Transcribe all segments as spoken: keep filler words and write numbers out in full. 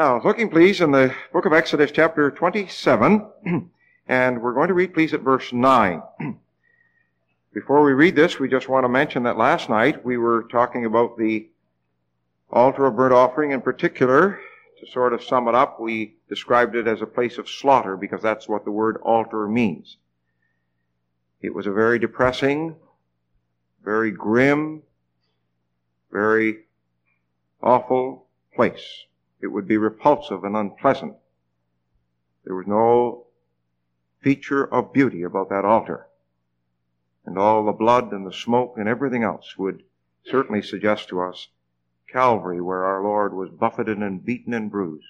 Now, looking please in the book of Exodus chapter twenty-seven, and we're going to read please at verse nine. Before we read this, we just want to mention that last night we were talking about the altar of burnt offering in particular. To sort of sum it up, we described it as a place of slaughter because that's what the word altar means. It was a very depressing, very grim, very awful place. It would be repulsive and unpleasant. There was no feature of beauty about that altar. And all the blood and the smoke and everything else would certainly suggest to us Calvary, where our Lord was buffeted and beaten and bruised.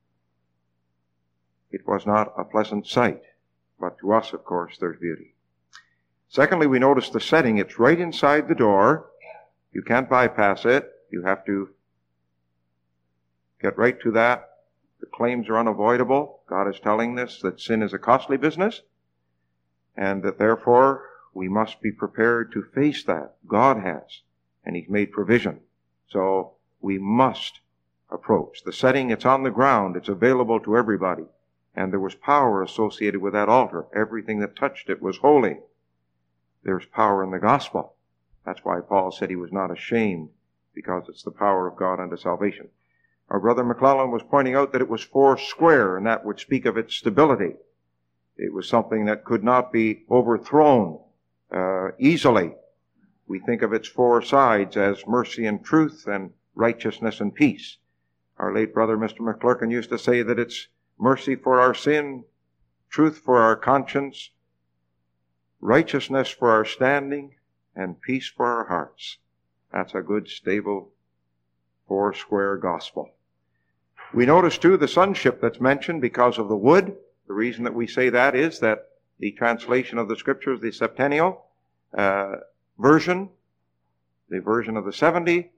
It was not a pleasant sight, but to us, of course, there's beauty. Secondly, we notice the setting. It's right inside the door. You can't bypass it. You have to get right to that. The claims are unavoidable. God is telling us that sin is a costly business, and that therefore we must be prepared to face that. God has, and He's made provision. So we must approach. The setting, it's on the ground. It's available to everybody. And there was power associated with that altar. Everything that touched it was holy. There's power in the gospel. That's why Paul said he was not ashamed, because it's the power of God unto salvation. Our brother McClellan was pointing out that it was four square, and that would speak of its stability. It was something that could not be overthrown uh, easily. We think of its four sides as mercy and truth and righteousness and peace. Our late brother Mister McClurkin used to say that it's mercy for our sin, truth for our conscience, righteousness for our standing, and peace for our hearts. That's a good, stable, four-square gospel. We notice, too, the sonship that's mentioned because of the wood. The reason that we say that is that the translation of the Scriptures, the Septennial uh, version, the version of the seventy,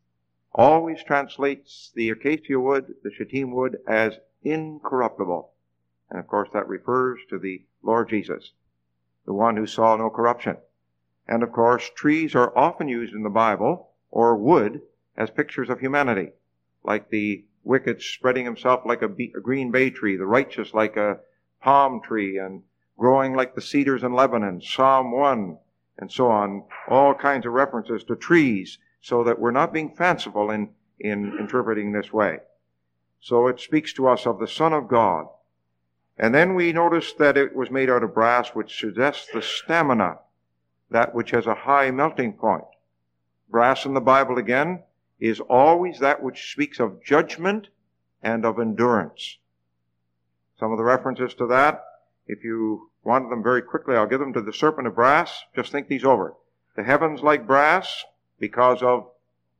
always translates the acacia wood, the shittim wood, as incorruptible. And, of course, that refers to the Lord Jesus, the one who saw no corruption. And, of course, trees are often used in the Bible, or wood, as pictures of humanity, like the wicked spreading himself like a, be- a green bay tree, the righteous like a palm tree, and growing like the cedars in Lebanon, Psalm one, and so on. All kinds of references to trees, so that we're not being fanciful in, in interpreting this way. So it speaks to us of the Son of God. And then we notice that it was made out of brass, which suggests the stamina, that which has a high melting point. Brass in the Bible, again, is always that which speaks of judgment and of endurance. Some of the references to that, if you want them very quickly, I'll give them to the serpent of brass. Just think these over. The heavens like brass because of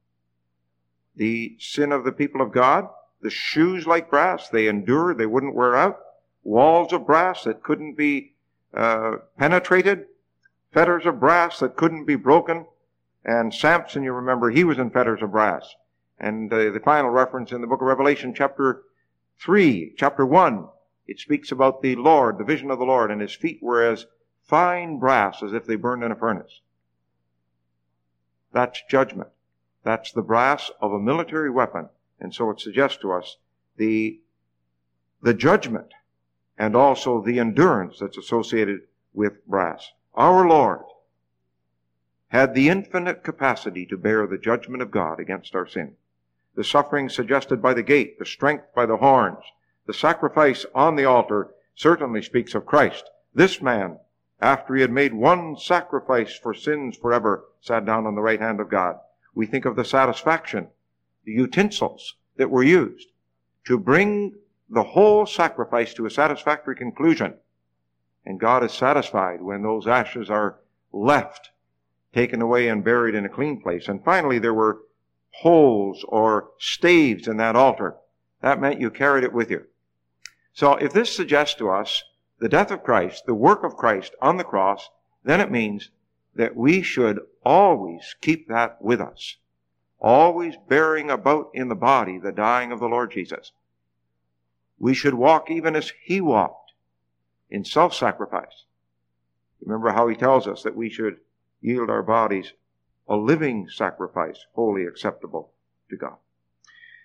the sin of the people of God. The shoes like brass, they endure, they wouldn't wear out. Walls of brass that couldn't be uh, penetrated. Fetters of brass that couldn't be broken. And Samson, you remember, he was in fetters of brass. And uh, the final reference in the book of Revelation, chapter three, chapter one, it speaks about the Lord, the vision of the Lord, and his feet were as fine brass as if they burned in a furnace. That's judgment. That's the brass of a military weapon. And so it suggests to us the, the judgment and also the endurance that's associated with brass. Our Lord had the infinite capacity to bear the judgment of God against our sin. The suffering suggested by the gate, the strength by the horns, the sacrifice on the altar certainly speaks of Christ. This man, after he had made one sacrifice for sins forever, sat down on the right hand of God. We think of the satisfaction, the utensils that were used to bring the whole sacrifice to a satisfactory conclusion. And God is satisfied when those ashes are left, taken away and buried in a clean place. And finally, there were poles or staves in that altar. That meant you carried it with you. So if this suggests to us the death of Christ, the work of Christ on the cross, then it means that we should always keep that with us. Always bearing about in the body the dying of the Lord Jesus. We should walk even as He walked, in self-sacrifice. Remember how He tells us that we should yield our bodies a living sacrifice, wholly acceptable to God.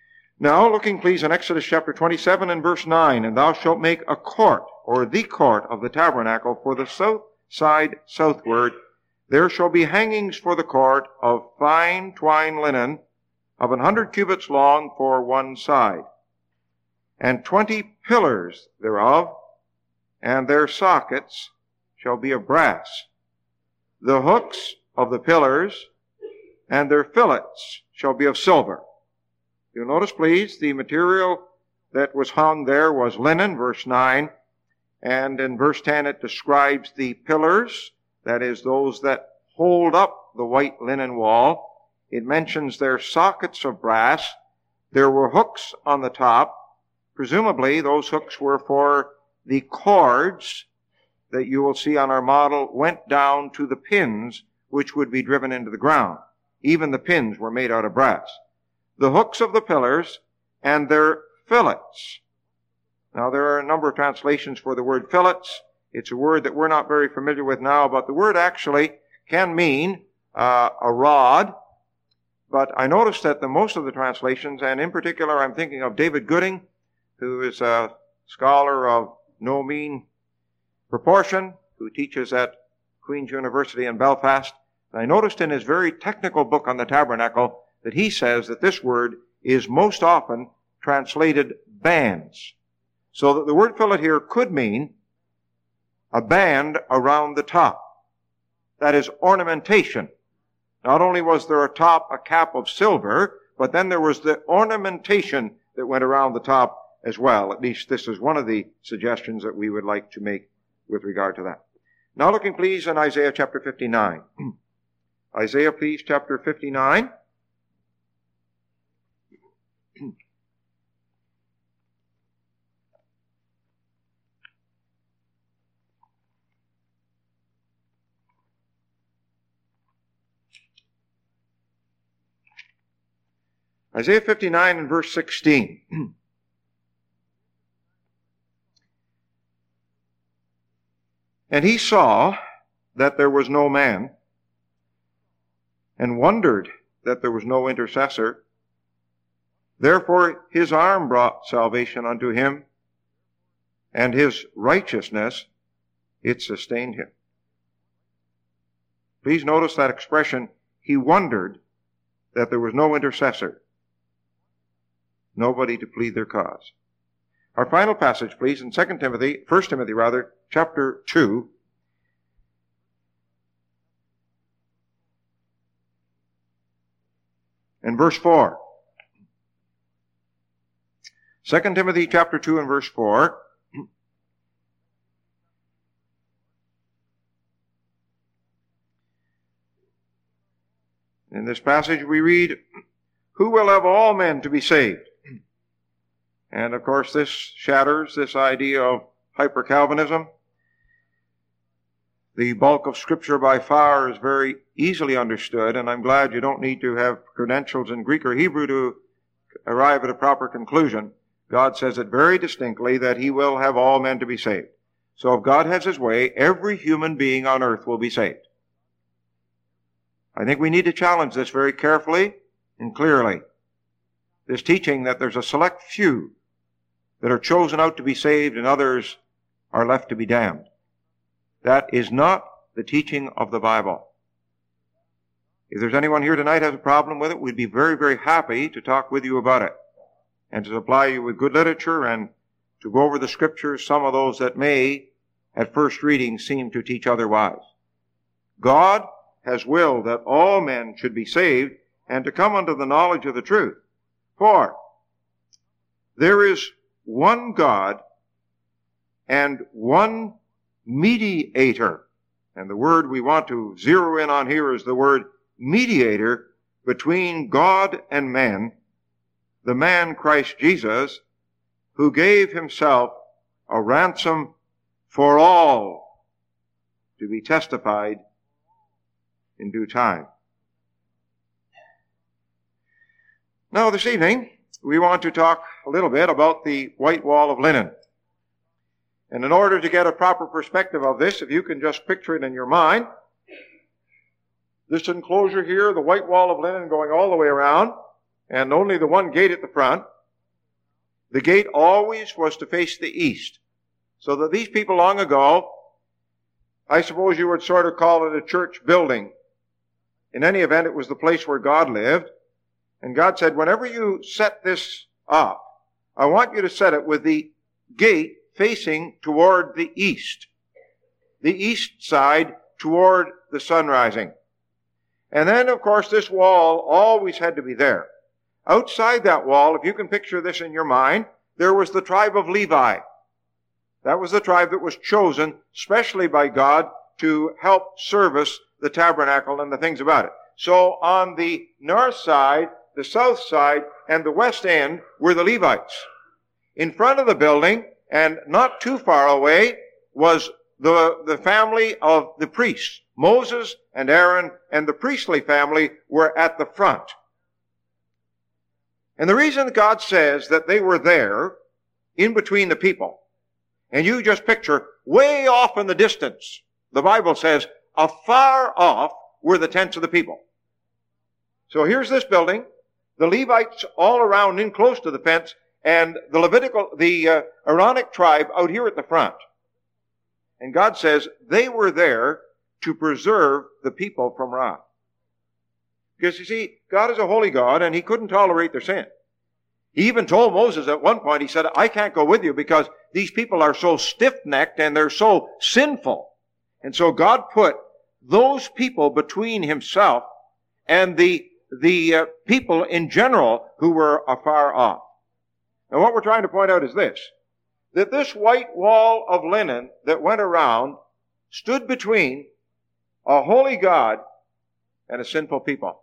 Now, looking please in Exodus chapter twenty-seven and verse nine, and thou shalt make a court, or the court of the tabernacle, for the south side southward. There shall be hangings for the court of fine twine linen, of an hundred cubits long for one side, and twenty pillars thereof, and their sockets shall be of brass. The hooks of the pillars and their fillets shall be of silver. You'll notice, please, the material that was hung there was linen, verse nine, and in verse ten it describes the pillars, that is, those that hold up the white linen wall. It mentions their sockets of brass. There were hooks on the top. Presumably, those hooks were for the cords that you will see on our model went down to the pins which would be driven into the ground. Even the pins were made out of brass. The hooks of the pillars and their fillets. Now, there are a number of translations for the word fillets. It's a word that we're not very familiar with now, but the word actually can mean uh, a rod. But I noticed that the most of the translations, and in particular I'm thinking of David Gooding, who is a scholar of no mean proportion, who teaches at Queen's University in Belfast. And I noticed in his very technical book on the tabernacle that he says that this word is most often translated bands. So that the word fillet here could mean a band around the top. That is ornamentation. Not only was there atop a cap of silver, but then there was the ornamentation that went around the top as well. At least this is one of the suggestions that we would like to make with regard to that. Now looking please in Isaiah chapter fifty-nine. Isaiah please chapter fifty-nine. Isaiah fifty-nine and verse sixteen. And he saw that there was no man, and wondered that there was no intercessor. Therefore his arm brought salvation unto him, and his righteousness, it sustained him. Please notice that expression, he wondered that there was no intercessor. Nobody to plead their cause. Our final passage, please, in Second Timothy, First Timothy rather, chapter two. And verse four. Second Timothy chapter two and verse four. In this passage we read, who will have all men to be saved? And of course this shatters this idea of hyper-Calvinism. The bulk of Scripture by far is very easily understood, and I'm glad you don't need to have credentials in Greek or Hebrew to arrive at a proper conclusion. God says it very distinctly that He will have all men to be saved. So if God has His way, every human being on earth will be saved. I think we need to challenge this very carefully and clearly. This teaching that there's a select few that are chosen out to be saved and others are left to be damned. That is not the teaching of the Bible. If there's anyone here tonight who has a problem with it, we'd be very, very happy to talk with you about it and to supply you with good literature and to go over the Scriptures, some of those that may, at first reading, seem to teach otherwise. God has willed that all men should be saved and to come unto the knowledge of the truth. For there is one God and one mediator. And the word we want to zero in on here is the word mediator between God and man, the man Christ Jesus, who gave himself a ransom for all to be testified in due time. Now this evening, we want to talk a little bit about the white wall of linen. And in order to get a proper perspective of this, if you can just picture it in your mind, this enclosure here, the white wall of linen going all the way around, and only the one gate at the front, the gate always was to face the east. So that these people long ago, I suppose you would sort of call it a church building. In any event, it was the place where God lived. And God said, whenever you set this up, I want you to set it with the gate facing toward the east. The east side toward the sun rising. And then, of course, this wall always had to be there. Outside that wall, if you can picture this in your mind, there was the tribe of Levi. That was the tribe that was chosen specially by God to help service the tabernacle and the things about it. So on the north side, the south side, and the west end were the Levites. In front of the building, and not too far away, was the, the family of the priests. Moses and Aaron and the priestly family were at the front. And the reason God says that they were there in between the people, and you just picture way off in the distance, the Bible says, afar off were the tents of the people. So here's this building, the Levites all around in close to the fence, and the Levitical, the uh, Aaronic tribe out here at the front. And God says they were there to preserve the people from wrath. Because you see, God is a holy God, and He couldn't tolerate their sin. He even told Moses at one point, He said, I can't go with you because these people are so stiff-necked and they're so sinful. And so God put those people between Himself and the, the uh, people in general who were afar off. Now what we're trying to point out is this, that this white wall of linen that went around stood between a holy God and a sinful people.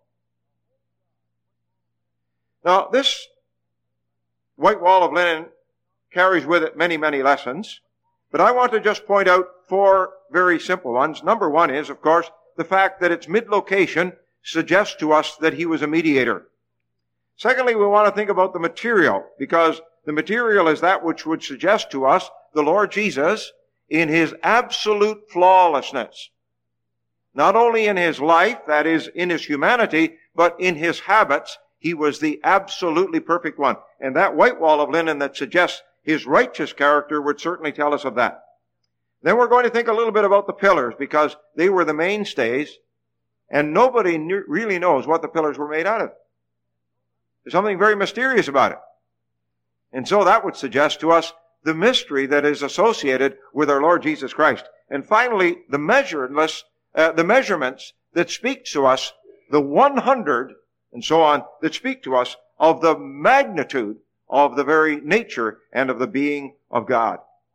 Now, this white wall of linen carries with it many, many lessons, but I want to just point out four very simple ones. Number one is, of course, the fact that its mid-location suggests to us that He was a mediator. Secondly, we want to think about the material, because the material is that which would suggest to us the Lord Jesus in His absolute flawlessness. Not only in His life, that is, in His humanity, but in His habits, He was the absolutely perfect one. And that white wall of linen that suggests His righteous character would certainly tell us of that. Then we're going to think a little bit about the pillars, because they were the mainstays, and nobody knew, really knows what the pillars were made out of. There's something very mysterious about it. And so that would suggest to us the mystery that is associated with our Lord Jesus Christ. And finally, the measureless, uh, the measurements that speak to us, the one hundred and so on, that speak to us of the magnitude of the very nature and of the being of God.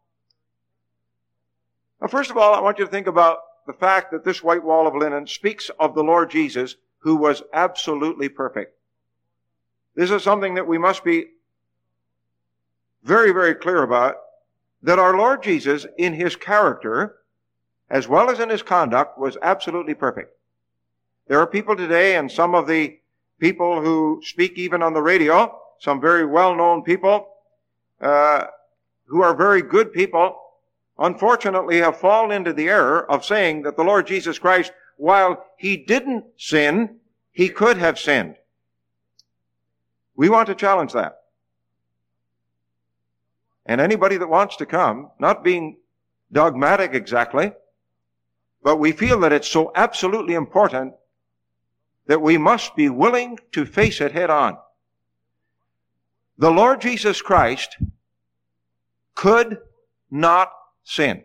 Now, first of all, I want you to think about the fact that this white wall of linen speaks of the Lord Jesus, who was absolutely perfect. This is something that we must be very, very clear about, that our Lord Jesus, in His character, as well as in His conduct, was absolutely perfect. There are people today, and some of the people who speak even on the radio, some very well-known people, uh, who are very good people, unfortunately have fallen into the error of saying that the Lord Jesus Christ, while He didn't sin, He could have sinned. We want to challenge that. And anybody that wants to come, not being dogmatic exactly, but we feel that it's so absolutely important that we must be willing to face it head on. The Lord Jesus Christ could not sin.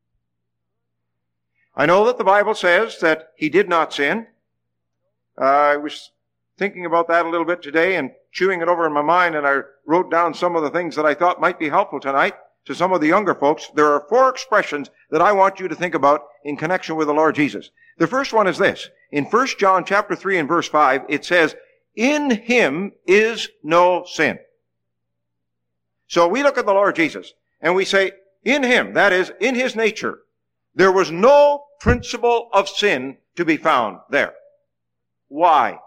I know that the Bible says that He did not sin. Uh, I was thinking about that a little bit today and chewing it over in my mind, and I wrote down some of the things that I thought might be helpful tonight to some of the younger folks. There are four expressions that I want you to think about in connection with the Lord Jesus. The first one is this. In First John chapter three and verse five, it says, in Him is no sin. So we look at the Lord Jesus and we say, in Him, that is, in His nature, there was no principle of sin to be found there. Why?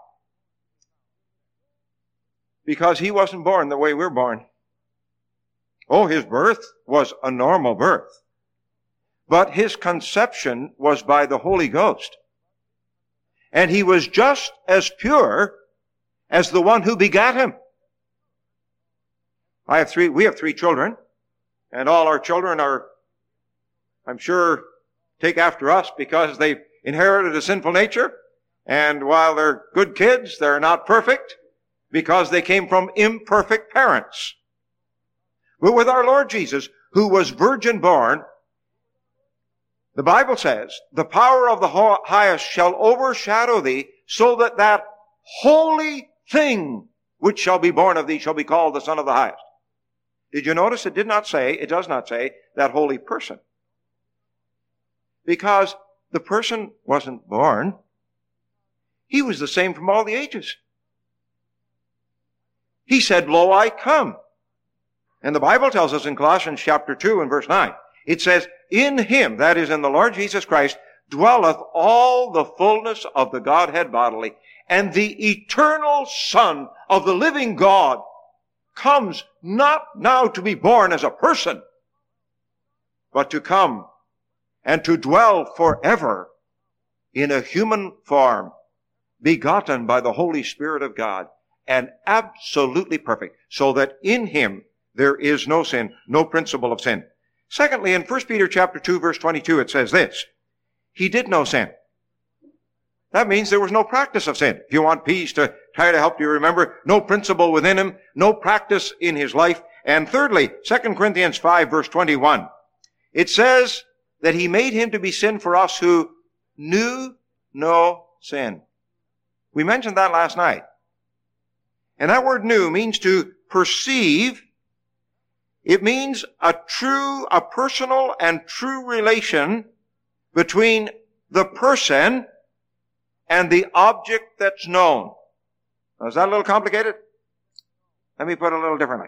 Because He wasn't born the way we're born. Oh, His birth was a normal birth. But His conception was by the Holy Ghost. And He was just as pure as the one who begat Him. I have three, we have three children, and all our children are, I'm sure, take after us because they've inherited a sinful nature. And while they're good kids, they're not perfect because they came from imperfect parents. But with our Lord Jesus, who was virgin born, the Bible says, the power of the highest shall overshadow thee, so that that holy thing which shall be born of thee shall be called the Son of the Highest. Did you notice it did not say, it does not say, that holy person? Because the person wasn't born. He was the same from all the ages. He said, Lo, I come. And the Bible tells us in Colossians chapter two and verse nine, it says, in him, that is in the Lord Jesus Christ, dwelleth all the fullness of the Godhead bodily, and the eternal Son of the living God comes not now to be born as a person, but to come and to dwell forever in a human form, begotten by the Holy Spirit of God, and absolutely perfect, so that in him there is no sin, no principle of sin. Secondly, in First Peter chapter two, verse twenty-two, it says this, he did no sin. That means there was no practice of sin. If you want peace to try to help you remember, no principle within him, no practice in his life. And thirdly, Second Corinthians five, verse twenty-one, it says that he made him to be sin for us who knew no sin. We mentioned that last night. And that word knew means to perceive. It means a true, a personal and true relation between the person and the object that's known. Now, is that a little complicated? Let me put it a little differently.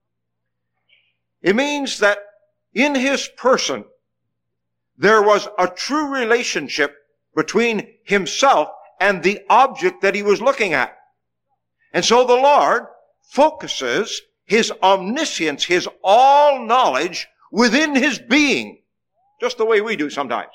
It means that in his person, there was a true relationship between himself and the object that he was looking at. And so the Lord focuses his omniscience, his all-knowledge within his being, just the way we do sometimes.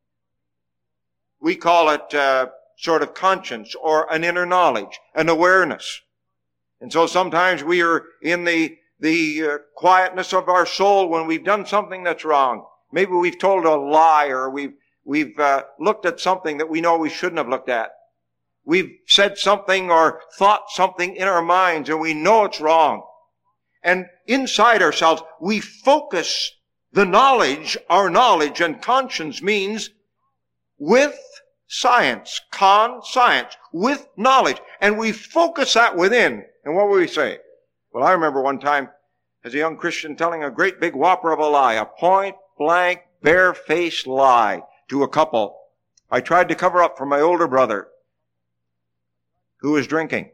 We call it uh, sort of conscience or an inner knowledge, an awareness. And so sometimes we are in the, the uh, quietness of our soul when we've done something that's wrong. Maybe we've told a lie, or we've, we've uh, looked at something that we know we shouldn't have looked at. We've said something or thought something in our minds and we know it's wrong. And inside ourselves, we focus the knowledge, our knowledge, and conscience means with science, con science, with knowledge. And we focus that within. And what will we say? Well, I remember one time as a young Christian telling a great big whopper of a lie, a point blank, bare-faced lie to a couple. I tried to cover up for my older brother who was drinking.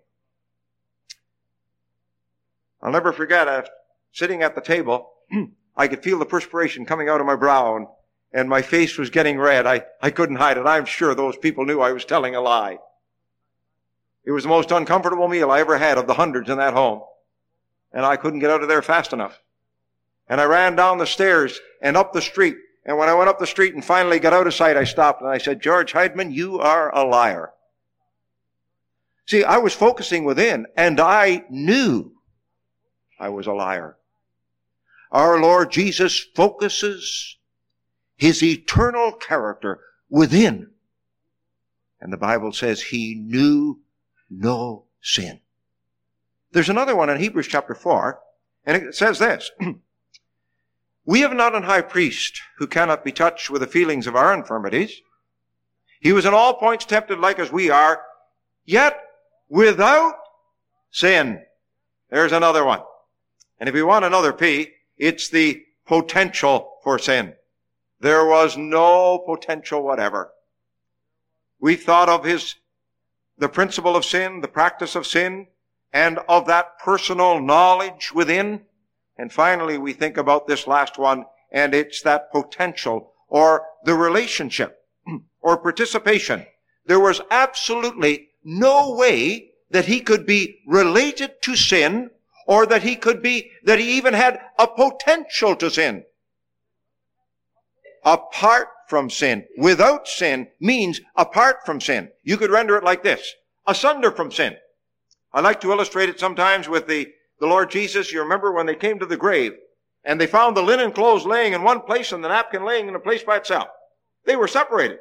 I'll never forget, I was sitting at the table, I could feel the perspiration coming out of my brow, and, and my face was getting red. I, I couldn't hide it. I'm sure those people knew I was telling a lie. It was the most uncomfortable meal I ever had of the hundreds in that home. And I couldn't get out of there fast enough. And I ran down the stairs and up the street. And when I went up the street and finally got out of sight, I stopped and I said, George Heidman, you are a liar. See, I was focusing within, and I knew I was a liar. Our Lord Jesus focuses his eternal character within. And the Bible says he knew no sin. There's another one in Hebrews chapter four, and it says this, we have not an high priest who cannot be touched with the feelings of our infirmities. He was in all points tempted like as we are, yet without sin. There's another one. And if you want another P, it's the potential for sin. There was no potential whatever. We thought of his, the principle of sin, the practice of sin, and of that personal knowledge within. And finally, we think about this last one, and it's that potential or the relationship or participation. There was absolutely no way that he could be related to sin, or that he could be, that he even had a potential to sin. Apart from sin. Without sin means apart from sin. You could render it like this. Asunder from sin. I like to illustrate it sometimes with the, the Lord Jesus, you remember when they came to the grave and they found the linen clothes laying in one place and the napkin laying in a place by itself. They were separated.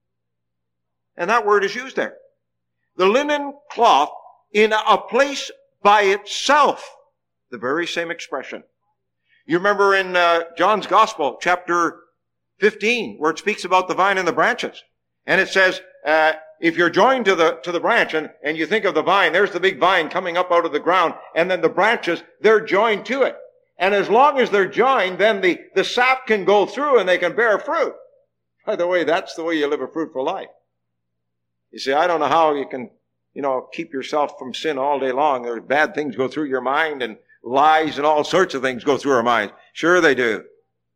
And that word is used there. The linen cloth in a place by itself. The very same expression. You remember in uh, John's Gospel, chapter fifteen, where it speaks about the vine and the branches. And it says, uh, if you're joined to the to the branch and, and you think of the vine, there's the big vine coming up out of the ground, and then the branches, they're joined to it. And as long as they're joined, then the, the sap can go through and they can bear fruit. By the way, that's the way you live a fruitful life. You see, I don't know how you can, you know, keep yourself from sin all day long. There's bad things go through your mind and lies and all sorts of things go through our minds. Sure they do.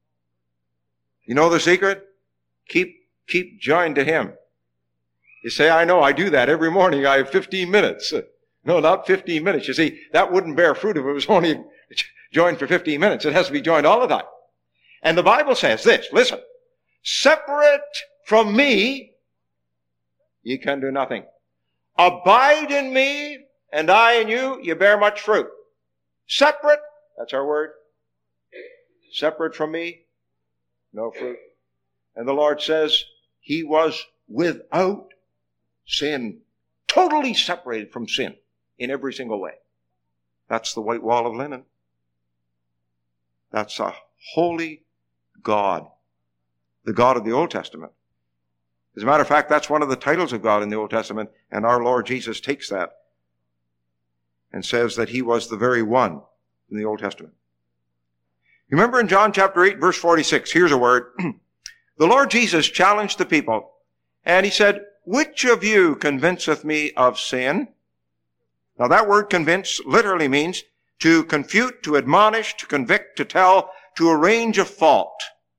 You know the secret? Keep, keep joined to Him. You say, I know, I do that every morning. I have fifteen minutes. No, not fifteen minutes. You see, that wouldn't bear fruit if it was only joined for fifteen minutes. It has to be joined all the time. And the Bible says this, listen, separate from me, ye can do nothing. Abide in me, and I in you, you bear much fruit. Separate, that's our word. Separate from me, no fruit. And the Lord says, He was without sin. Totally separated from sin in every single way. That's the white wall of linen. That's a holy God. The God of the Old Testament. As a matter of fact, that's one of the titles of God in the Old Testament, and our Lord Jesus takes that and says that He was the very one in the Old Testament. You remember in John chapter eight, verse forty-six, here's a word. The Lord Jesus challenged the people, and He said, which of you convinceth me of sin? Now that word convince literally means to confute, to admonish, to convict, to tell, to arrange a fault.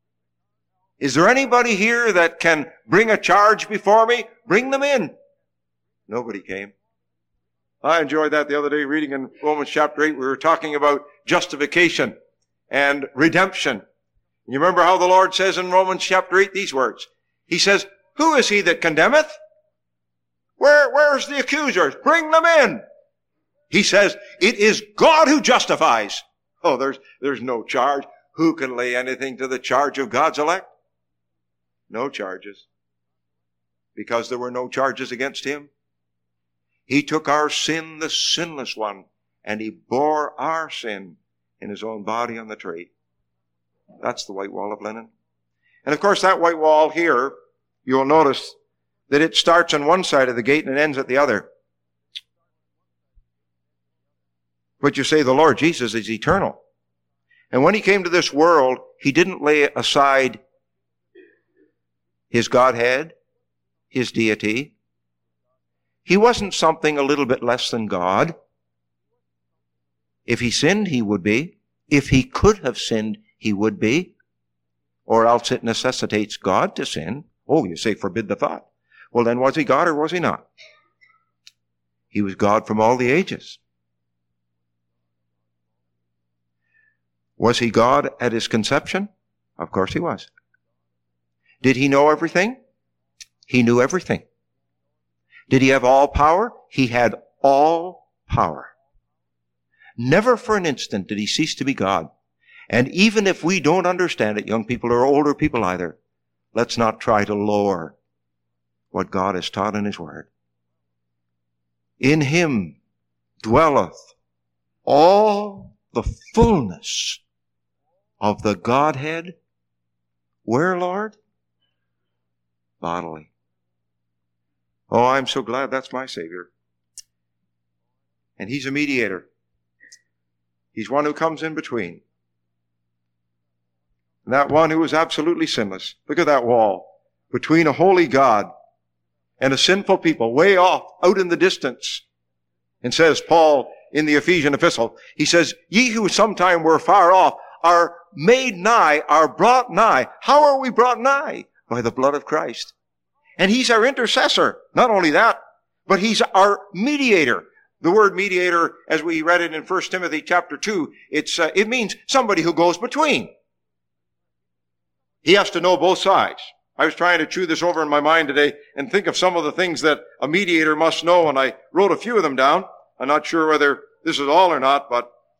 Is there anybody here that can bring a charge before me? Bring them in. Nobody came. I enjoyed that the other day reading in Romans chapter eight. We were talking about justification and redemption. You remember how the Lord says in Romans chapter eight these words. He says, who is he that condemneth? Where, where's the accusers? Bring them in. He says, it is God who justifies. Oh, there's, there's no charge. Who can lay anything to the charge of God's elect? No charges. Because there were no charges against Him. He took our sin, the sinless one, and He bore our sin in His own body on the tree. That's the white wall of linen. And of course, that white wall here, you'll notice that it starts on one side of the gate and it ends at the other. But you say the Lord Jesus is eternal. And when He came to this world, He didn't lay aside His Godhead, His deity. He wasn't something a little bit less than God. If He sinned, He would be. If He could have sinned, He would be. Or else it necessitates God to sin. Oh, you say, forbid the thought. Well, then was He God or was He not? He was God from all the ages. Was He God at His conception? Of course He was. Did He know everything? He knew everything. Did He have all power? He had all power. Never for an instant did He cease to be God. And even if we don't understand it, young people or older people either, let's not try to lower what God has taught in His Word. In Him dwelleth all the fullness of the Godhead. Where, Lord? Bodily. Oh, I'm so glad that's my Savior. And He's a mediator. He's one who comes in between. And that one who is absolutely sinless. Look at that wall between a holy God and a sinful people way off out in the distance. And says Paul in the Ephesian epistle, he says, ye who sometime were far off are made nigh, are brought nigh. How are we brought nigh? By the blood of Christ. And He's our intercessor. Not only that, but He's our mediator. The word mediator, as we read it in First Timothy chapter two, it's, uh, it means somebody who goes between. He has to know both sides. I was trying to chew this over in my mind today and think of some of the things that a mediator must know, and I wrote a few of them down. I'm not sure whether this is all or not, but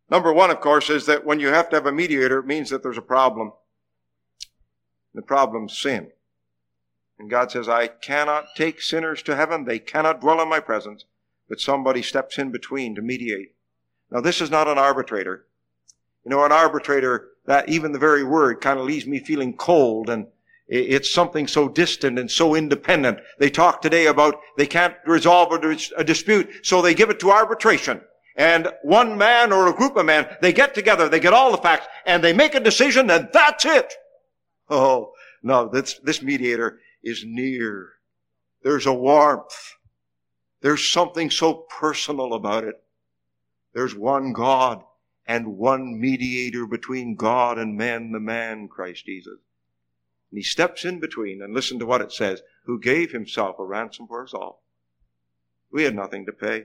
Number one, of course, is that when you have to have a mediator, it means that there's a problem. The problem's sin. And God says, I cannot take sinners to heaven. They cannot dwell in my presence. But somebody steps in between to mediate. Now, this is not an arbitrator. You know, an arbitrator, that even the very word kind of leaves me feeling cold, and it's something so distant and so independent. They talk today about they can't resolve a dispute, so they give it to arbitration. And one man or a group of men, they get together, they get all the facts, and they make a decision, and that's it. Oh, no, this, this mediator is near. There's a warmth. There's something so personal about it. There's one God and one mediator between God and men, the man, Christ Jesus. And he steps in between, and listen to what it says, who gave himself a ransom for us all. We had nothing to pay.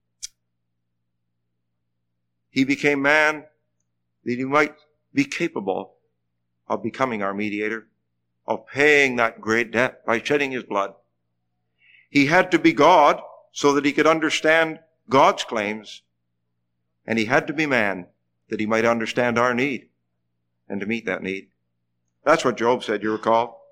He became man that he might be capable of becoming our mediator, of paying that great debt by shedding his blood. He had to be God so that he could understand God's claims, and he had to be man that he might understand our need and to meet that need. That's what Job said, you recall.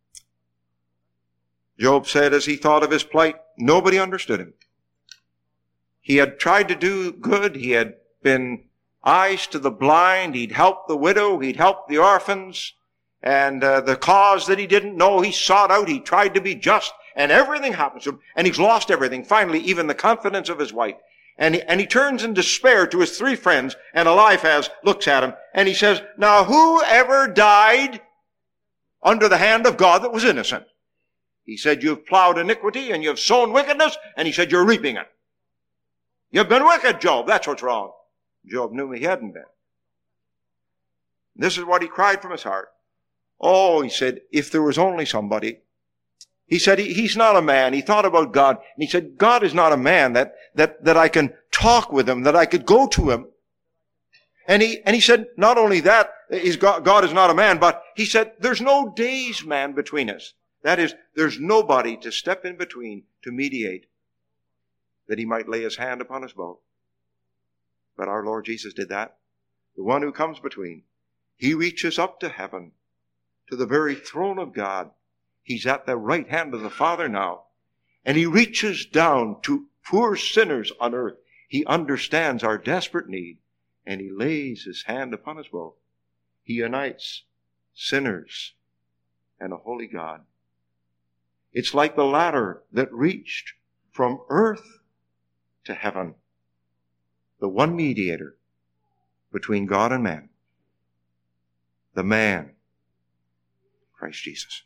Job said as he thought of his plight, nobody understood him. He had tried to do good. He had been eyes to the blind. He'd helped the widow. He'd helped the orphans. And uh, the cause that he didn't know, he sought out. He tried to be just. And everything happens to him. And he's lost everything. Finally, even the confidence of his wife. And he, and he turns in despair to his three friends. And Eliphaz looks at him. And he says, now who ever died under the hand of God that was innocent? He said, you've plowed iniquity and you've sown wickedness. And he said, you're reaping it. You've been wicked, Job. That's what's wrong. Job knew he hadn't been. This is what he cried from his heart. Oh, he said, if there was only somebody. He said, he, he's not a man. He thought about God. And he said, God is not a man that, that, that I can talk with him, that I could go to him. And he, and he said, not only that, is God, God is not a man, but he said, there's no days man between us. That is, there's nobody to step in between to mediate, that he might lay his hand upon us both. But our Lord Jesus did that. The one who comes between. He reaches up to heaven, to the very throne of God. He's at the right hand of the Father now. And he reaches down to poor sinners on earth. He understands our desperate need, and he lays his hand upon us both. He unites sinners and a holy God. It's like the ladder that reached from earth to heaven. The one mediator between God and man. The man, Christ Jesus.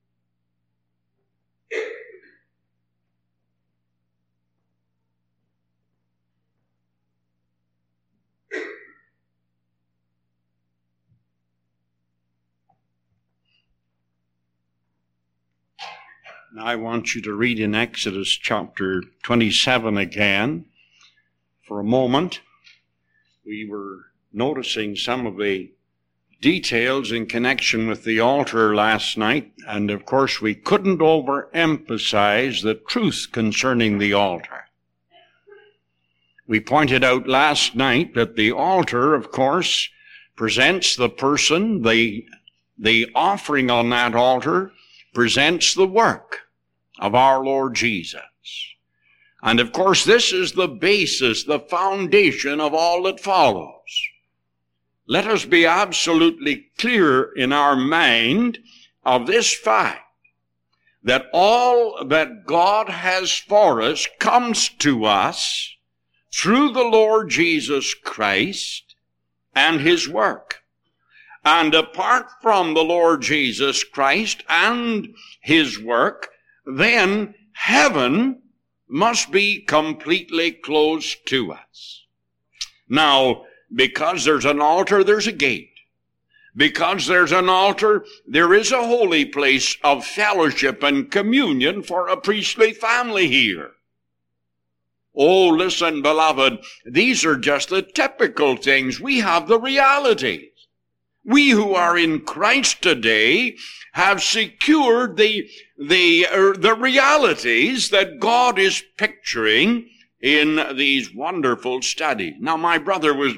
Now I want you to read in Exodus chapter twenty-seven again. For a moment, we were noticing some of the details in connection with the altar last night, and of course we couldn't overemphasize the truth concerning the altar. We pointed out last night that the altar, of course, presents the person, the, the offering on that altar presents the work of our Lord Jesus. And of course, this is the basis, the foundation of all that follows. Let us be absolutely clear in our mind of this fact, that all that God has for us comes to us through the Lord Jesus Christ and his work. And apart from the Lord Jesus Christ and his work, then heaven must be completely closed to us. Now, because there's an altar, there's a gate. Because there's an altar, there is a holy place of fellowship and communion for a priestly family here. Oh, listen, beloved, these are just the typical things. We have the realities. We who are in Christ today have secured the, the, uh, the realities that God is picturing in these wonderful studies. Now, my brother was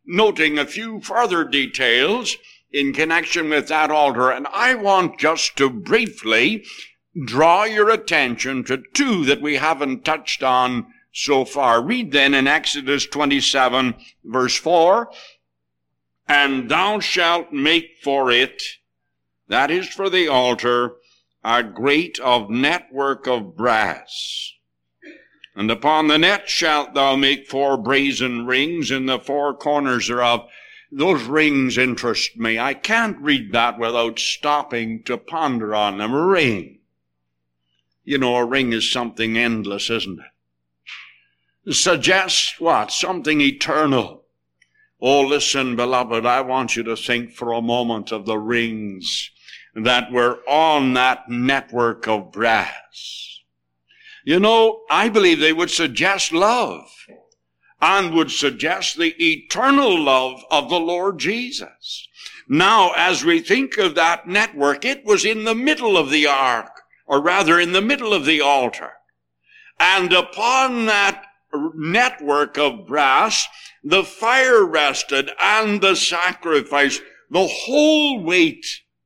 noting a few further details in connection with that altar. And I want just to briefly draw your attention to two that we haven't touched on so far. Read then in Exodus twenty-seven, verse four, "And thou shalt make for it," that is for the altar, "a grate of network of brass. And upon the net shalt thou make four brazen rings in the four corners thereof." Those rings interest me. I can't read that without stopping to ponder on them. A ring. You know, a ring is something endless, isn't it? It suggests what? Something eternal. Oh, listen, beloved, I want you to think for a moment of the rings that were on that network of brass. You know, I believe they would suggest love, and would suggest the eternal love of the Lord Jesus. Now, as we think of that network, it was in the middle of the ark, or rather in the middle of the altar. And upon that network of brass, the fire rested and the sacrifice. The whole weight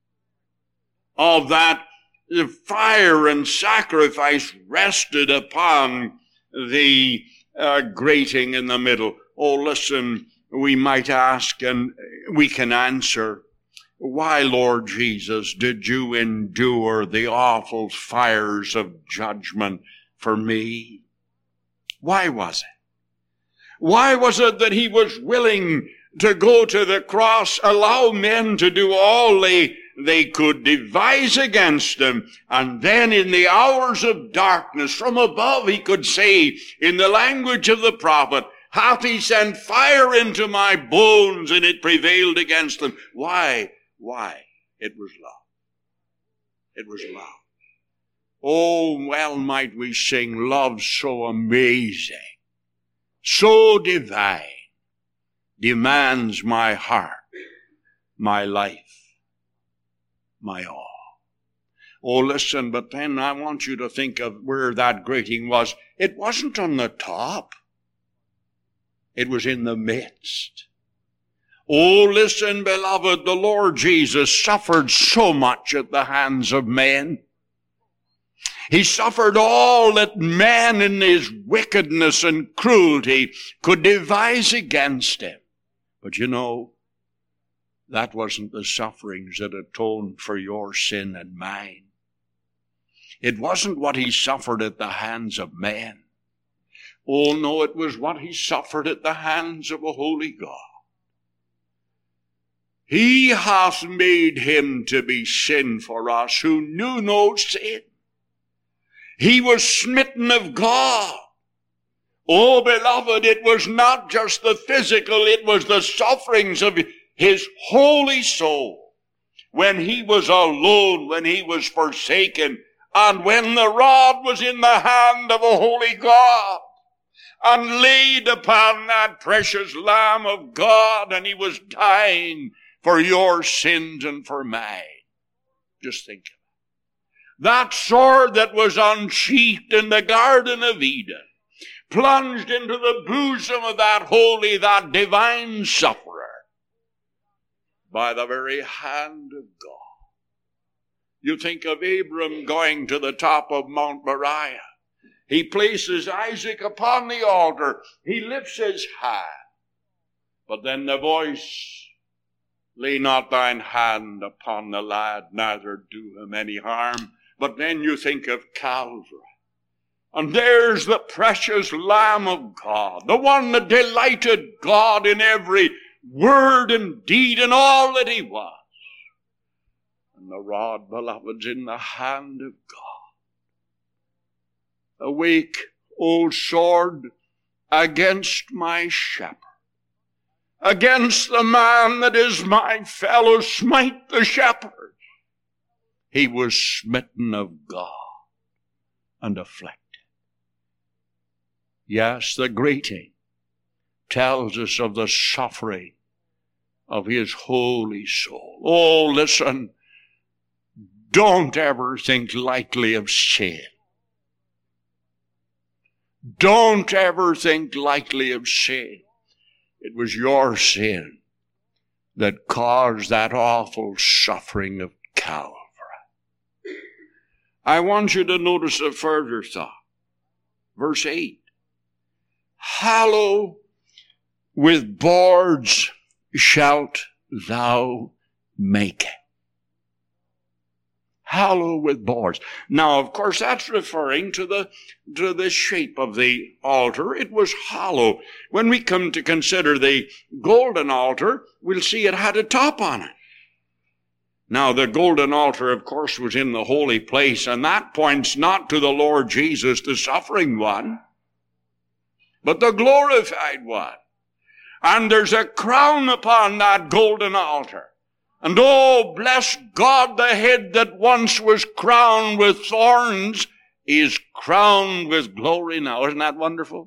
of that fire and sacrifice rested upon the uh, grating in the middle. Oh, listen, we might ask, and we can answer, why, Lord Jesus, did you endure the awful fires of judgment for me? Why was it? Why was it that he was willing to go to the cross, allow men to do all they, they could devise against him, and then in the hours of darkness from above he could say, in the language of the prophet, "Hath he sent fire into my bones, and it prevailed against them?" Why? Why? It was love. It was love. Oh, well might we sing, "Love so amazing, so divine, demands my heart, my life, my all." Oh, listen, but then I want you to think of where that grating was. It wasn't on the top. It was in the midst. Oh, listen, beloved, the Lord Jesus suffered so much at the hands of men. He suffered all that man in his wickedness and cruelty could devise against him. But you know, that wasn't the sufferings that atoned for your sin and mine. It wasn't what he suffered at the hands of men. Oh, no, it was what he suffered at the hands of a holy God. He hath made him to be sin for us who knew no sin. He was smitten of God. Oh, beloved, it was not just the physical, it was the sufferings of his holy soul. When he was alone, when he was forsaken, and when the rod was in the hand of a holy God, and laid upon that precious Lamb of God, and he was dying for your sins and for mine. Just think of it. That sword that was unsheathed in the Garden of Eden, plunged into the bosom of that holy, that divine sufferer, by the very hand of God. You think of Abram going to the top of Mount Moriah. He places Isaac upon the altar. He lifts his hand. But then the voice, "Lay not thine hand upon the lad, neither do him any harm." But then you think of Calvary. And there's the precious Lamb of God, the one that delighted God in every word and deed and all that he was. And the rod, beloved's in the hand of God. Awake, O sword, against my shepherd. Against the man that is my fellow, smite the shepherd. He was smitten of God and afflicted. Yes, the grating tells us of the suffering of his holy soul. Oh, listen, don't ever think lightly of sin. Don't ever think lightly of sin. It was your sin that caused that awful suffering of Calvary. I want you to notice a further thought. Verse eight. Hallow with boards shalt thou make it. Hallow with boards. Now, of course, that's referring to the, to the shape of the altar. It was hollow. When we come to consider the golden altar, we'll see it had a top on it. Now, the golden altar, of course, was in the holy place, and that points not to the Lord Jesus, the suffering one, but the glorified one. And there's a crown upon that golden altar. And oh, bless God, the head that once was crowned with thorns is crowned with glory now. Isn't that wonderful?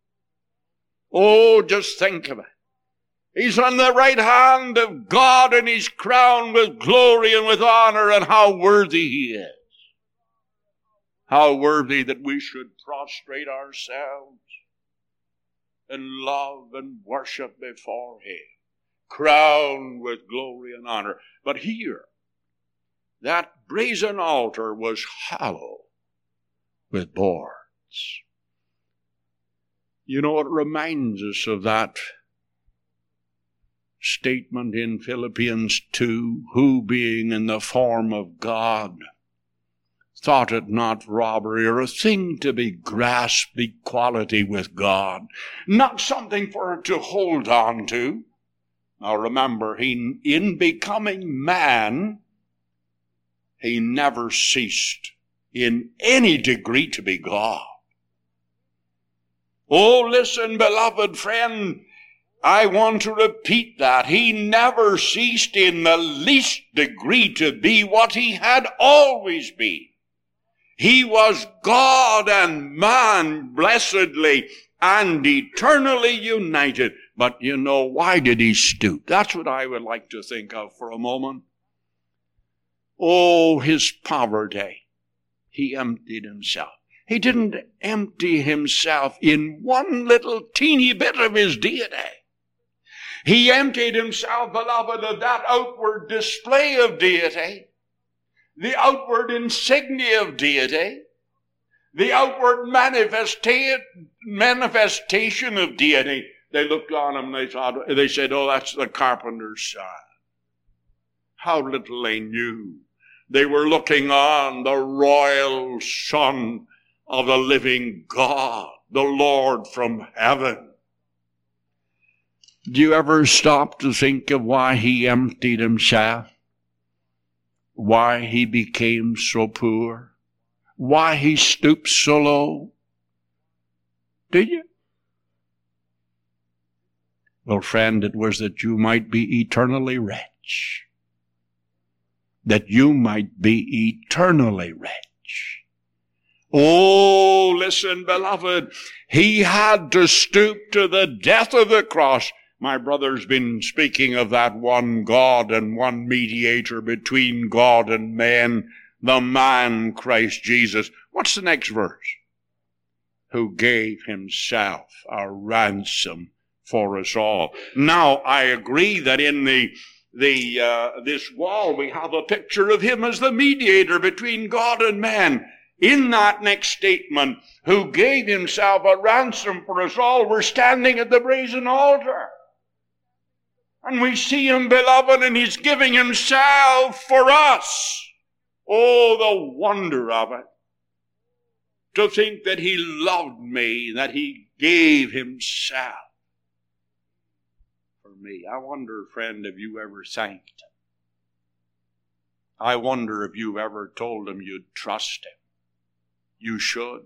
Oh, just think of it. He's on the right hand of God, and he's crowned with glory and with honor, and how worthy he is. How worthy that we should prostrate ourselves and love and worship before him, crowned with glory and honor. But here, that brazen altar was hollow with boards. You know, it reminds us of that statement in Philippians two, who being in the form of God, thought it not robbery or a thing to be grasped, equality with God, not something for her to hold on to. Now remember, he, in becoming man, he never ceased in any degree to be God. Oh, listen, beloved friend, I want to repeat that. He never ceased in the least degree to be what he had always been. He was God and man, blessedly and eternally united. But you know, why did he stoop? That's what I would like to think of for a moment. Oh, his poverty. He emptied himself. He didn't empty himself in one little teeny bit of his deity. He emptied himself, beloved, of that outward display of deity, the outward insignia of deity, the outward manifesta- manifestation of deity. They looked on him, they thought, they said, oh, that's the carpenter's son. How little they knew. They were looking on the royal Son of the living God, the Lord from heaven. Do you ever stop to think of why he emptied himself? Why he became so poor? Why he stooped so low? Do you? Well, friend, it was that you might be eternally rich. That you might be eternally rich. Oh, listen, beloved, he had to stoop to the death of the cross. My brother's been speaking of that one God and one mediator between God and man, the man Christ Jesus. What's the next verse? Who gave himself a ransom for us all. Now, I agree that in the the uh, this wall we have a picture of him as the mediator between God and man. In that next statement, who gave himself a ransom for us all, we're standing at the brazen altar. And we see him, beloved, and he's giving himself for us. Oh, the wonder of it. To think that he loved me, that he gave himself for me. I wonder, friend, if you ever thanked him. I wonder if you ever told him you'd trust him. You should.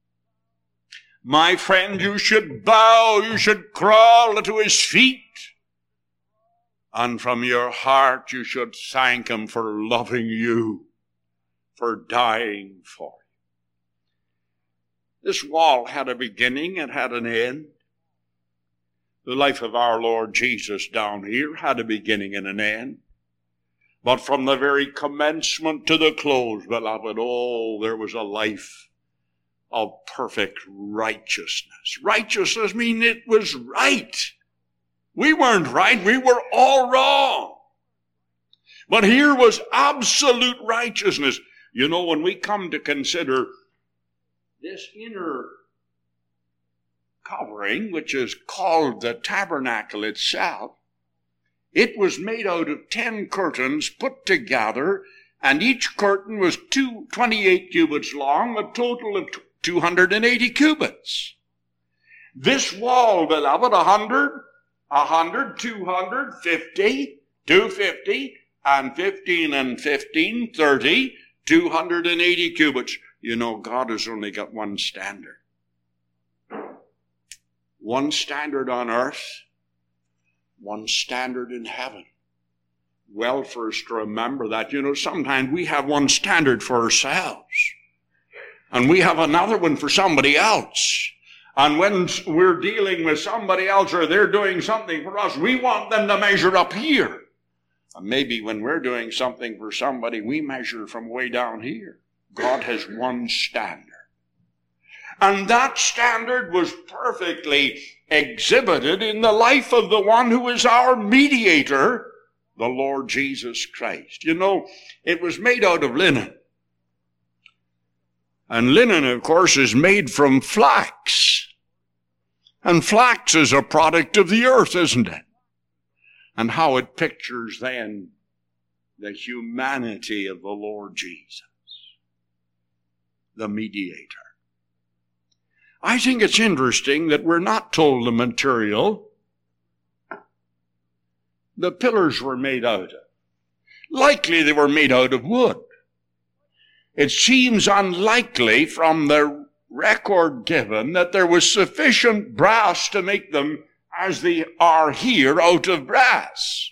My friend, you should bow, you should crawl to his feet. And from your heart you should thank him for loving you, for dying for you. This wall had a beginning, it had an end. The life of our Lord Jesus down here had a beginning and an end. But from the very commencement to the close, beloved, oh, there was a life of perfect righteousness. Righteousness means it was right. We weren't right. We were all wrong. But here was absolute righteousness. You know, when we come to consider this inner covering, which is called the tabernacle itself, it was made out of ten curtains put together, and each curtain was two, twenty-eight cubits long, a total of two hundred eighty cubits. This wall, beloved, one hundred, one hundred, two hundred, fifty, two hundred fifty, and fifteen and fifteen, thirty, two hundred eighty cubits. You know, God has only got one standard. One standard on earth, one standard in heaven. Well for us to remember that. You know, sometimes we have one standard for ourselves, and we have another one for somebody else. And when we're dealing with somebody else or they're doing something for us, we want them to measure up here. And maybe when we're doing something for somebody, we measure from way down here. God has one standard. And that standard was perfectly exhibited in the life of the one who is our mediator, the Lord Jesus Christ. You know, it was made out of linen. And linen, of course, is made from flax. And flax is a product of the earth, isn't it? And how it pictures then the humanity of the Lord Jesus, the mediator. I think it's interesting that we're not told the material the pillars were made out of. Likely they were made out of wood. It seems unlikely from the record given that there was sufficient brass to make them as they are here out of brass.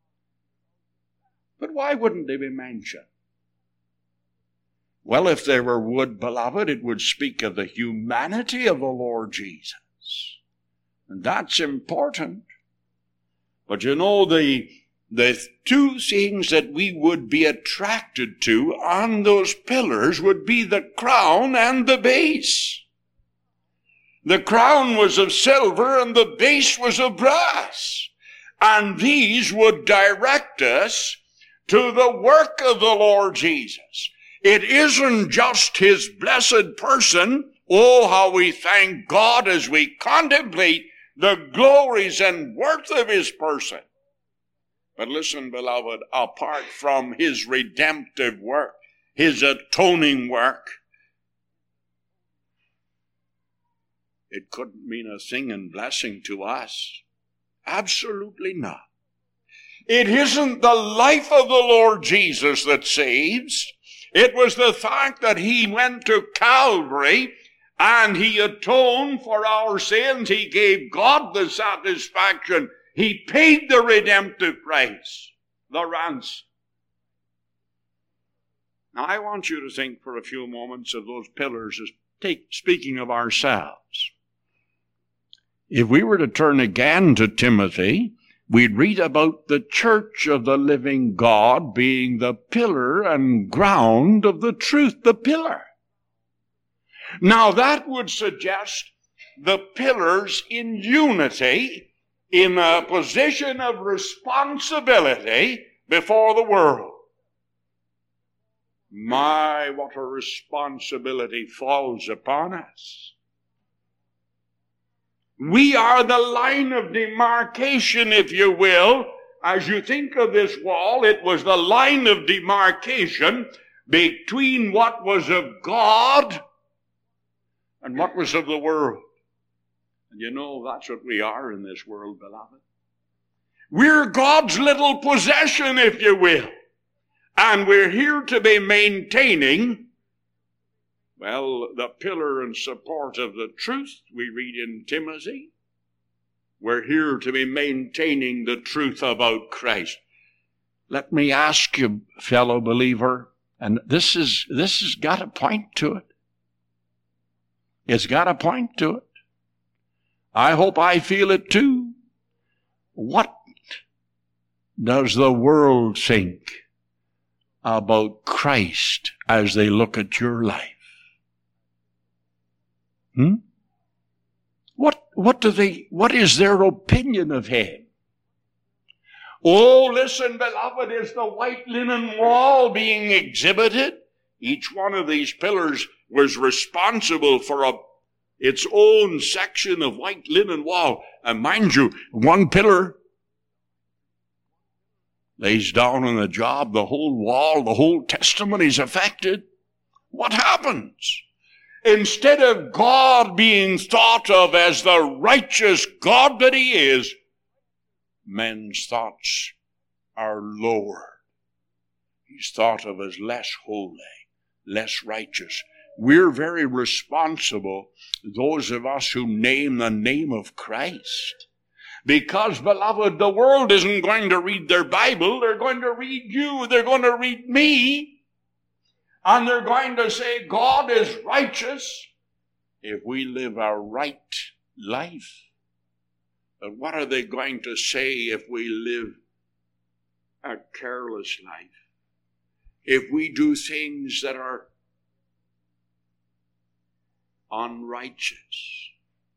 But why wouldn't they be mentioned? Well, if they were wood, beloved, it would speak of the humanity of the Lord Jesus. And that's important. But you know, the, the two things that we would be attracted to on those pillars would be the crown and the base. The crown was of silver and the base was of brass. And these would direct us to the work of the Lord Jesus. It isn't just his blessed person. Oh, how we thank God as we contemplate the glories and worth of his person. But listen, beloved, apart from his redemptive work, his atoning work, it couldn't mean a thing in blessing to us. Absolutely not. It isn't the life of the Lord Jesus that saves. It was the fact that he went to Calvary and he atoned for our sins. He gave God the satisfaction. He paid the redemptive price, the ransom. Now, I want you to think for a few moments of those pillars as take, speaking of ourselves. If we were to turn again to Timothy, we'd read about the church of the living God being the pillar and ground of the truth, the pillar. Now that would suggest the pillars in unity, in a position of responsibility before the world. My, what a responsibility falls upon us. We are the line of demarcation, if you will. As you think of this wall, it was the line of demarcation between what was of God and what was of the world. And you know, that's what we are in this world, beloved. We're God's little possession, if you will. And we're here to be maintaining, well, the pillar and support of the truth we read in Timothy. We're here to be maintaining the truth about Christ. Let me ask you, fellow believer, and this is this has got a point to it. It's got a point to it. I hope I feel it too. What does the world think about Christ as they look at your life? Hmm? What, what do they, what is their opinion of him? Oh, listen, beloved, is the white linen wall being exhibited? Each one of these pillars was responsible for a, its own section of white linen wall. And mind you, one pillar lays down on the job, the whole wall, the whole testimony is affected. What happens? Instead of God being thought of as the righteous God that he is, men's thoughts are lower. He's thought of as less holy, less righteous. We're very responsible, those of us who name the name of Christ. Because, beloved, the world isn't going to read their Bible. They're going to read you. They're going to read me. And they're going to say, God is righteous if we live a right life. But what are they going to say if we live a careless life? If we do things that are unrighteous?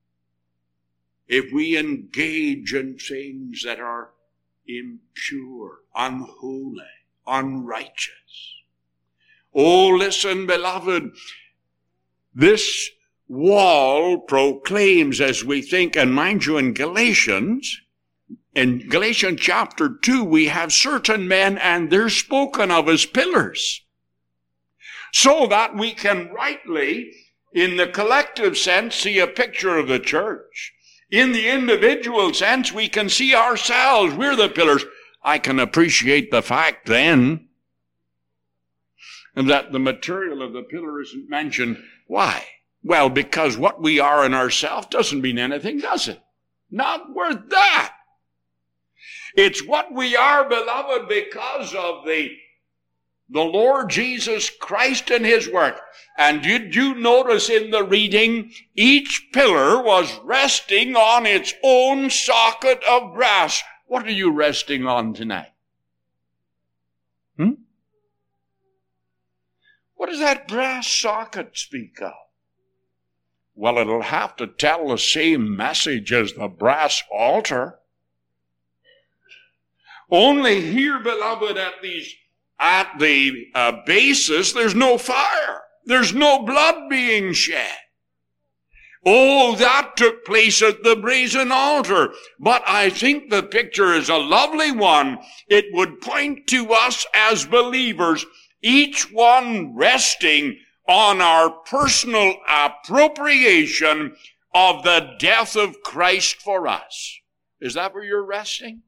If we engage in things that are impure, unholy, unrighteous? Oh, listen, beloved, this wall proclaims, as we think, and mind you, in Galatians, in Galatians chapter two, we have certain men, and they're spoken of as pillars, so that we can rightly, in the collective sense, see a picture of the church. In the individual sense, we can see ourselves. We're the pillars. I can appreciate the fact then that the material of the pillar isn't mentioned. Why? Well, because what we are in ourselves doesn't mean anything, does it? Not worth that. It's what we are, beloved, because of the, the Lord Jesus Christ and his work. And did you notice in the reading, each pillar was resting on its own socket of brass. What are you resting on tonight? Hmm? What does that brass socket speak of? Well, it'll have to tell the same message as the brass altar. Only here, beloved, at these, at the uh, basis, there's no fire. There's no blood being shed. Oh, that took place at the brazen altar. But I think the picture is a lovely one. It would point to us as believers, each one resting on our personal appropriation of the death of Christ for us. Is that where you're resting?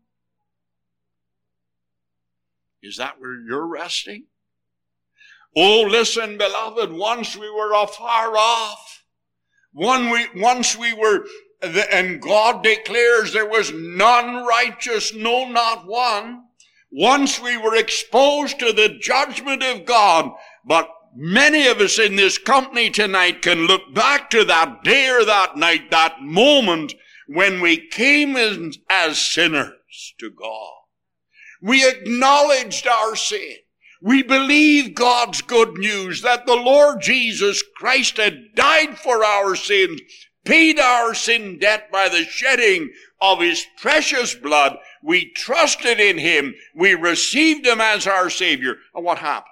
Is that where you're resting? Oh, listen, beloved, once we were afar off. One we, once we were, and God declares there was none righteous, no, not one. Once we were exposed to the judgment of God, but many of us in this company tonight can look back to that day or that night, that moment when we came in as sinners to God. We acknowledged our sin. We believed God's good news that the Lord Jesus Christ had died for our sins, paid our sin debt by the shedding of his precious blood. We trusted in him. We received him as our Savior. And what happened?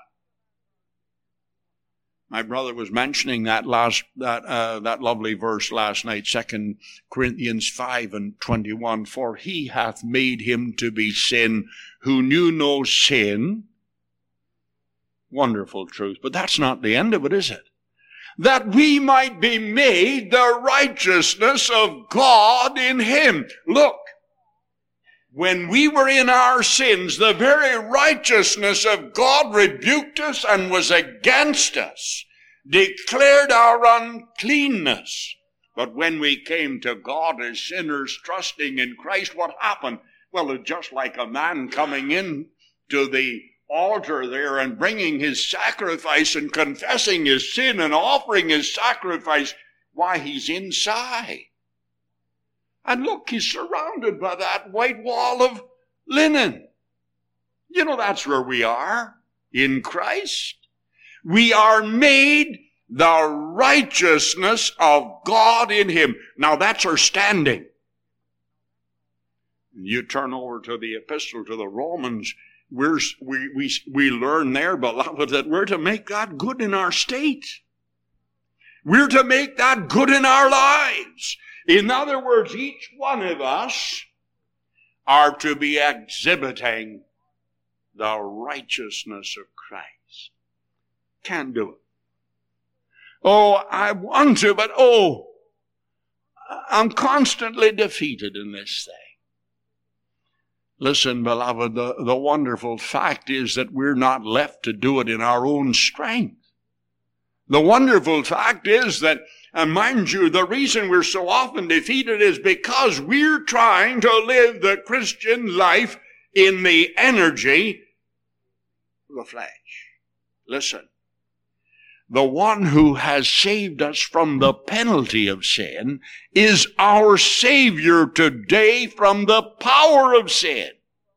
My brother was mentioning that last that uh, that lovely verse last night, Second Corinthians five and twenty-one. For he hath made him to be sin who knew no sin. Wonderful truth. But that's not the end of it, is it? That we might be made the righteousness of God in him. Look, when we were in our sins, the very righteousness of God rebuked us and was against us, declared our uncleanness. But when we came to God as sinners, trusting in Christ, what happened? Well, it's just like a man coming in to the altar there and bringing his sacrifice and confessing his sin and offering his sacrifice. Why, he's inside. And look, he's surrounded by that white wall of linen. You know, that's where we are in Christ. We are made the righteousness of God in him. Now, that's our standing. You turn over to the epistle to the Romans, we're, we, we, we learn there, beloved, that we're to make that good in our state. We're to make that good in our lives. In other words, each one of us are to be exhibiting the righteousness of Christ. Can't do it. Oh, I want to, but oh, I'm constantly defeated in this thing. Listen, beloved, the, the wonderful fact is that we're not left to do it in our own strength. The wonderful fact is that, and mind you, the reason we're so often defeated is because we're trying to live the Christian life in the energy of the flesh. Listen, the one who has saved us from the penalty of sin is our Savior today from the power of sin.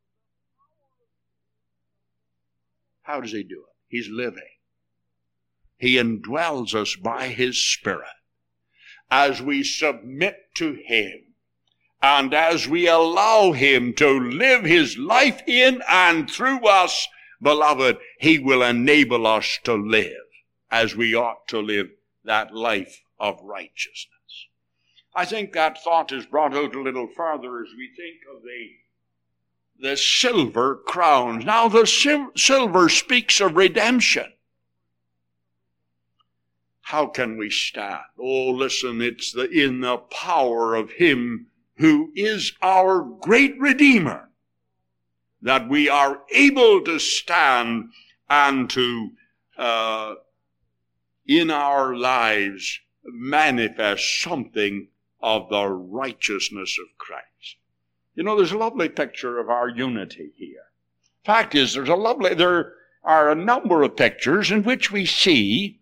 How does he do it? He's living. He indwells us by his Spirit. As we submit to him and as we allow him to live his life in and through us, beloved, he will enable us to live as we ought to live that life of righteousness. I think that thought is brought out a little farther as we think of the, the silver crowns. Now the sil- silver speaks of redemption. How can we stand? Oh, listen, it's the, in the power of him who is our great Redeemer that we are able to stand and to, uh, in our lives, manifest something of the righteousness of Christ. You know, there's a lovely picture of our unity here. Fact is, there's a lovely, there are a number of pictures in which we see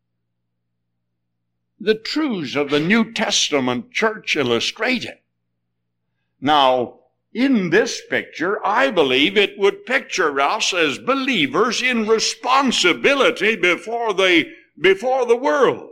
the truths of the New Testament church illustrated. Now, in this picture, I believe it would picture us as believers in responsibility before the, before the world.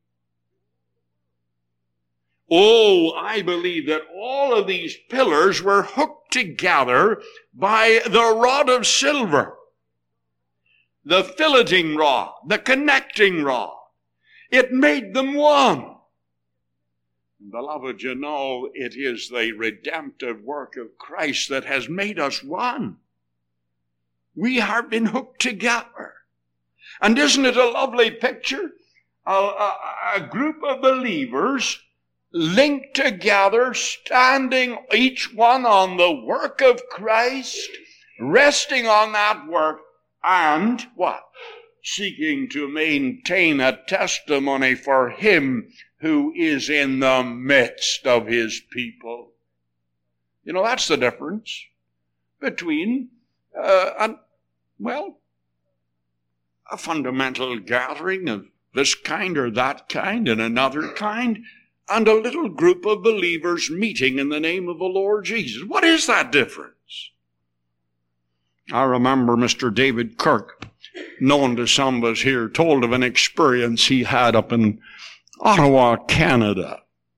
Oh, I believe that all of these pillars were hooked together by the rod of silver, the filleting rod, the connecting rod. It made them one. Beloved, you know, it is the redemptive work of Christ that has made us one. We have been hooked together. And isn't it a lovely picture? A, a, a group of believers linked together, standing each one on the work of Christ, resting on that work, and what? Seeking to maintain a testimony for him who is in the midst of his people. You know, that's the difference between, uh, a, well, a fundamental gathering of this kind or that kind and another kind, and a little group of believers meeting in the name of the Lord Jesus. What is that difference? I remember Mister David Kirk, known to some of us here, told of an experience he had up in Ottawa, Canada.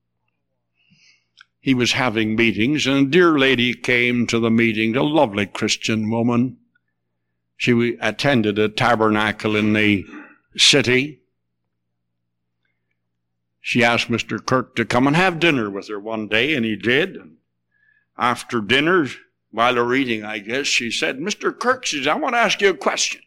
He was having meetings, and a dear lady came to the meeting, a lovely Christian woman. She attended a tabernacle in the city. She asked Mister Kirk to come and have dinner with her one day, and he did. And after dinner, while they're eating, I guess, she said, Mister Kirk, she said, I want to ask you a question.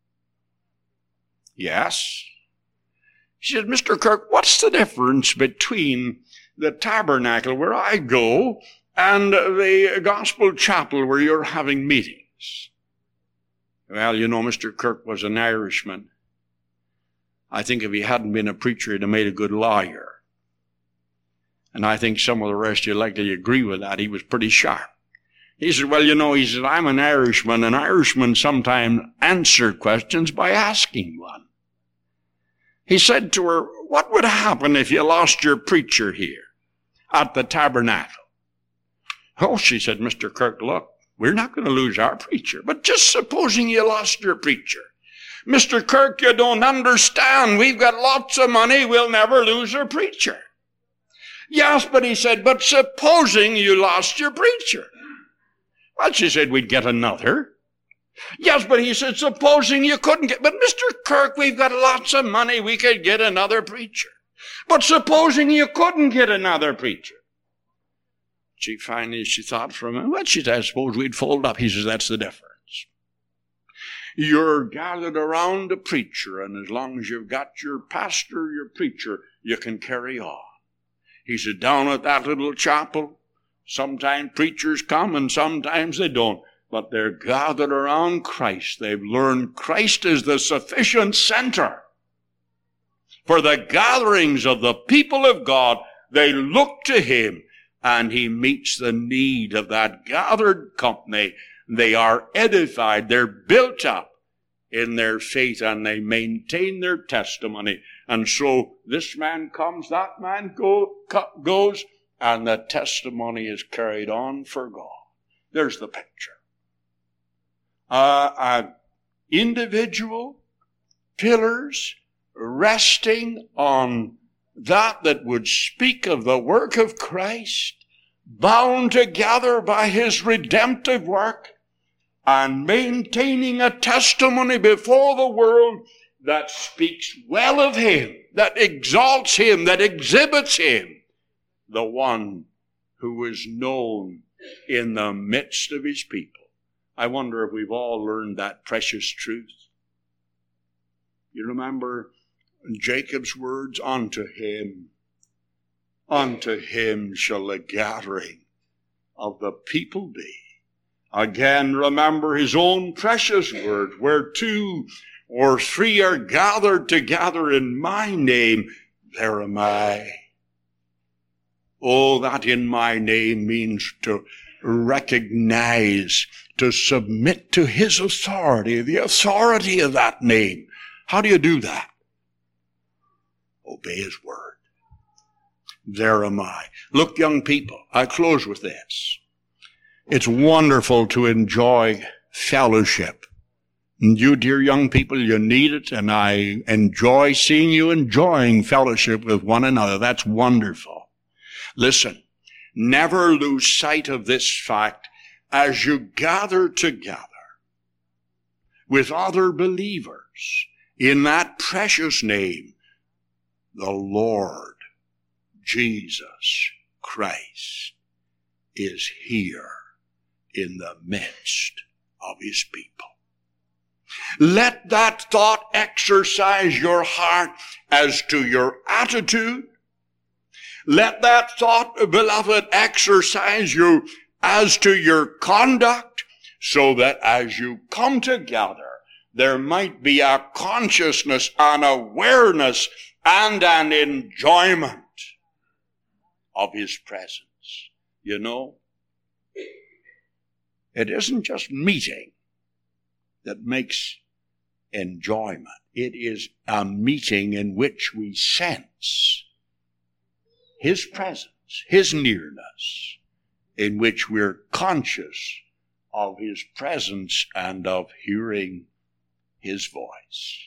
Yes. She said, Mister Kirk, what's the difference between the tabernacle where I go and the gospel chapel where you're having meetings? Well, you know, Mister Kirk was an Irishman. I think if he hadn't been a preacher, he'd have made a good lawyer. And I think some of the rest of you likely agree with that. He was pretty sharp. He said, well, you know, he said, I'm an Irishman, and Irishmen sometimes answer questions by asking one. He said to her, what would happen if you lost your preacher here at the tabernacle? Oh, she said, Mister Kirk, look, we're not going to lose our preacher, but just supposing you lost your preacher. Mister Kirk, you don't understand. We've got lots of money. We'll never lose our preacher. Yes, but he said, but supposing you lost your preacher. Well, she said, we'd get another. Yes, but he said, supposing you couldn't get, but Mister Kirk, we've got lots of money, we could get another preacher. But supposing you couldn't get another preacher. She finally, she thought for a minute, well, she said, I suppose we'd fold up. He says, that's the difference. You're gathered around a preacher, and as long as you've got your pastor, your preacher, you can carry on. He said, down at that little chapel, sometimes preachers come and sometimes they don't. But they're gathered around Christ. They've learned Christ is the sufficient center. For the gatherings of the people of God, they look to him, and he meets the need of that gathered company. They are edified. They're built up in their faith, and they maintain their testimony. And so this man comes, that man go, goes, and the testimony is carried on for God. There's the picture. Uh, uh, individual pillars resting on that that would speak of the work of Christ, bound together by his redemptive work, and maintaining a testimony before the world that speaks well of him, that exalts him, that exhibits him, the one who is known in the midst of his people. I wonder if we've all learned that precious truth. You remember Jacob's words, unto him, unto him shall the gathering of the people be. Again, remember his own precious word, where two or three are gathered together in my name, there am I. Oh, that in my name means to recognize, to submit to his authority, the authority of that name. How do you do that? Obey his word. There am I. Look, young people, I close with this. It's wonderful to enjoy fellowship. And you, dear young people, you need it, and I enjoy seeing you enjoying fellowship with one another. That's wonderful. Listen, never lose sight of this fact as you gather together with other believers in that precious name, the Lord Jesus Christ is here in the midst of his people. Let that thought exercise your heart as to your attitude. Let that thought, beloved, exercise you as to your conduct, so that as you come together, there might be a consciousness, an awareness, and an enjoyment of his presence. You know, it isn't just meeting that makes enjoyment. It is a meeting in which we sense his presence, his nearness, in which we're conscious of his presence and of hearing his voice.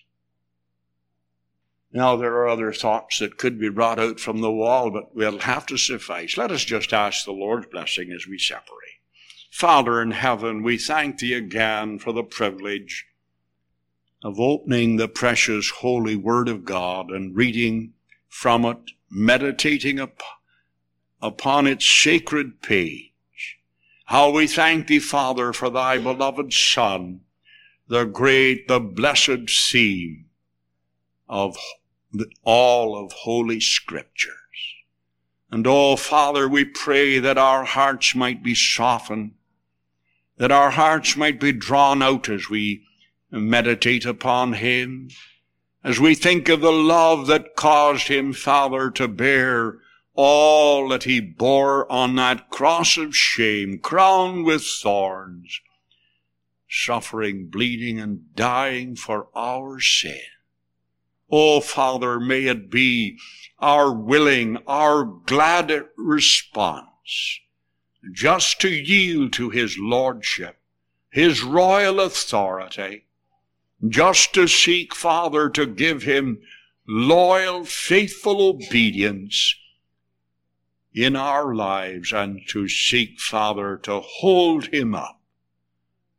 Now, there are other thoughts that could be brought out from the wall, but we'll have to suffice. Let us just ask the Lord's blessing as we separate. Father in heaven, we thank thee again for the privilege of opening the precious holy word of God and reading from it, meditating up, upon its sacred page. How we thank thee, Father, for thy beloved Son, the great, the blessed theme of all of Holy Scriptures. And oh, Father, we pray that our hearts might be softened, that our hearts might be drawn out as we meditate upon him, as we think of the love that caused him, Father, to bear all that he bore on that cross of shame, crowned with thorns, suffering, bleeding, and dying for our sin. Oh, Father, may it be our willing, our glad response just to yield to his lordship, his royal authority, just to seek, Father, to give him loyal, faithful obedience in our lives, and to seek, Father, to hold him up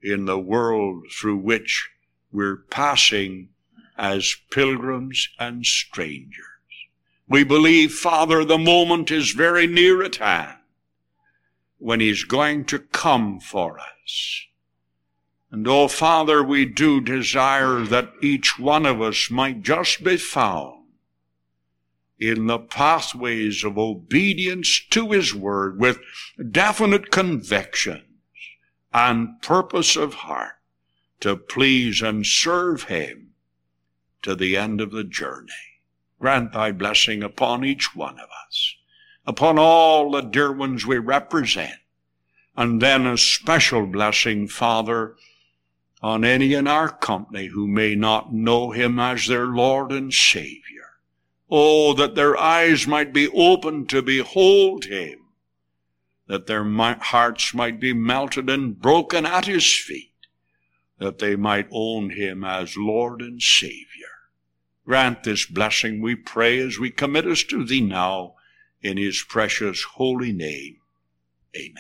in the world through which we're passing as pilgrims and strangers. We believe, Father, the moment is very near at hand when he's going to come for us. And oh, Father, we do desire that each one of us might just be found in the pathways of obedience to his word with definite convictions and purpose of heart to please and serve him to the end of the journey. Grant thy blessing upon each one of us, upon all the dear ones we represent, and then a special blessing, Father, on any in our company who may not know him as their Lord and Savior. Oh, that their eyes might be opened to behold him, that their hearts might be melted and broken at his feet, that they might own him as Lord and Savior. Grant this blessing, we pray, as we commit us to thee now, in his precious holy name. Amen.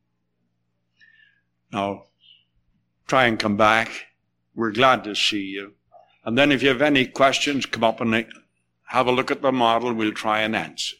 Now, try and come back. We're glad to see you. And then if you have any questions, come up and have a look at the model. We'll try and answer.